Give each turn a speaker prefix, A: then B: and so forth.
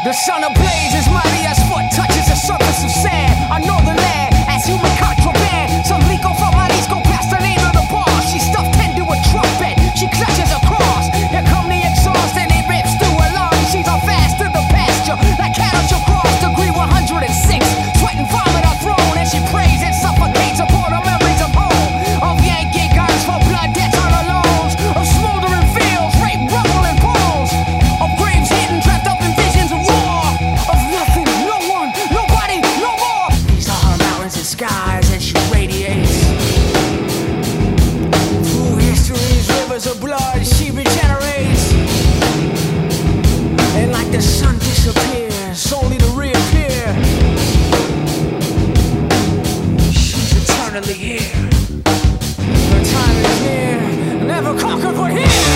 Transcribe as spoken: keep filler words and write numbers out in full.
A: The sun ablaze as mighty as foot touches the surface of sand. I know the land as human contraband. Some leak off her bodies, go past the name of the bar. She stuffed ten to a trumpet. She clutches a cross. Here come the exhaust and it rips through her lungs. She's on fast to the pasture, like cattle she'll cross degree one hundred six. Sweat and vomit are thrown, and she prays and suffocates upon her memories of home. Of Yankee guns for blood debts on her loans. Of smoldering fields, rape, rubble, and bones. Of graves hidden, trapped up in visions of war. Of nothing, no one, nobody, no more. These are her mountains and skies, and she radiates. Through history's rivers of blood, she regenerates. And like the sun disappears, only to reappear. She's eternally here. Her time is near, never conquered but here.